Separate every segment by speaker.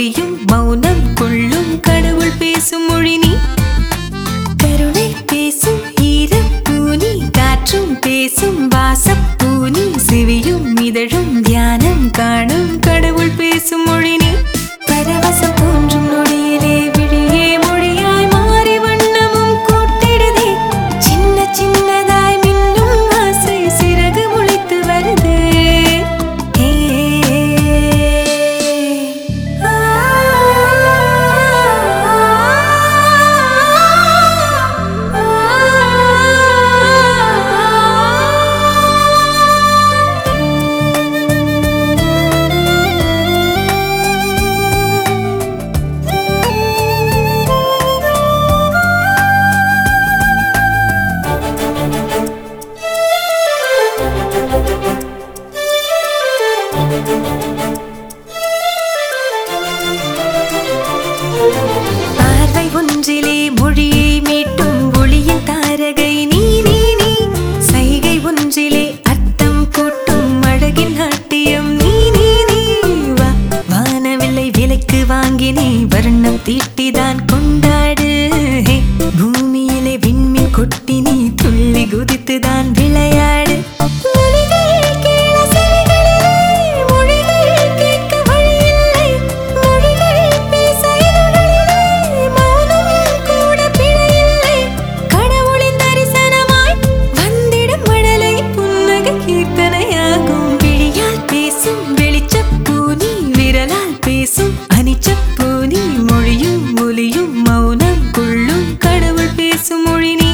Speaker 1: ஒலியும் மௌனம் கொள்ளும் கடவுள் பேசும் மொழி நீ. கருணை பேசும் ஈரப்பூனி காற்றும் பேசும் வாசப்பூனி செவியும் இதழும் தியானம் காணும் கடவுள் பேசும் மொழி நீ. பரவசம் தோன்றும் நொடியிலே விழியே மொழியாய் மாறி வண்ணமும் கூட்டிடுதே. சின்ன சின்னதாய் மின்னும் ஆசை சிறகு முளைத்து வருது. பார்வை ஒன்றிலே மொழியை மீட்டும் ஒளியின் தாரகை நீ நீ நீ. சைகை ஒன்றிலே அர்த்தம் கூட்டும் அழகின் நாட்டியம் நீ நீ நீ. வானவில்லை விலைக்கு வாங்கினே வர்ணம் தீட்டிதான் கொண்டாடு. பூமியிலே விண்மீன் கொட்டி நீ துள்ளி குதித்துதான் விளையாடு. பேசும் அனிச்சப்பூனி மொழியும் ஒலியும் மௌனம் கொள்ளும் கடவுள் பேசும் மொழி நீ.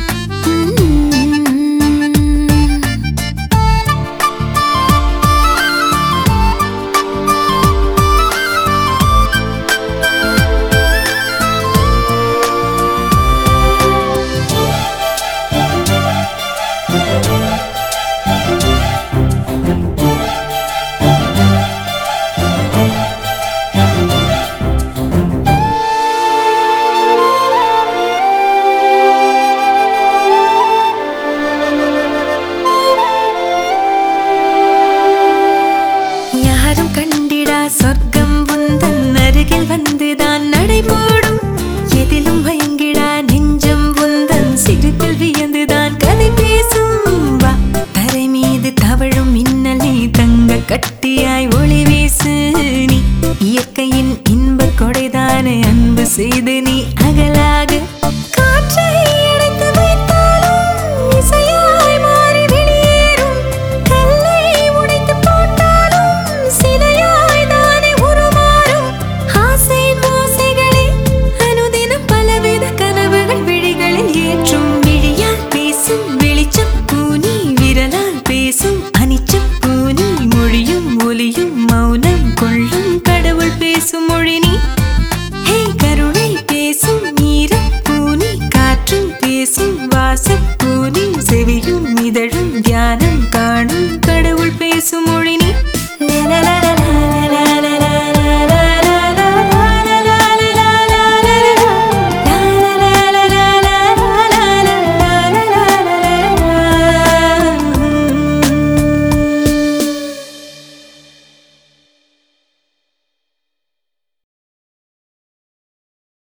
Speaker 1: கண்டிடா சொர்க்கம் உந்தன் அருகில் வந்துதான் நடைபோடும். எதிலும் மயங்கிடா நெஞ்சம் உந்தன் சிரிப்பில் வியந்துதான் கதை பேசும். வா தரை மீது தவழும் மின்னலே தங்க கட்டியாய் ஒளி வீசு நீ. இயற்கையின் இன்ப கொடைதானே அன்பு செய்து நீ அகலாக. காற்றை அடைத்து வைத்தாலும் இசையாய் மாறி வெளியேறும். கல்லை உடைத்து போட்டாலும் சிலையாய் தானே உருமாறும். ஆசை மோசைகளே அனுதினம் பலவித கனவுகள் விழிகளில் ஏற்றும். விழியால் பேசும் வெளிச்சப்பூனி விரலால் பேசும் அனிச்சப்பூனி மொழியும் ஒலியும் மௌனம் கொள்ளும் கடவுள் பேசும் மொழி நீ. கருணை பேசும் ஈரப்பூனி காற்றும் பேசும் வாசப்பூனி செவியும் இதழும் தியானம் காணும் கடவுள் பேசும் மொழி நீ.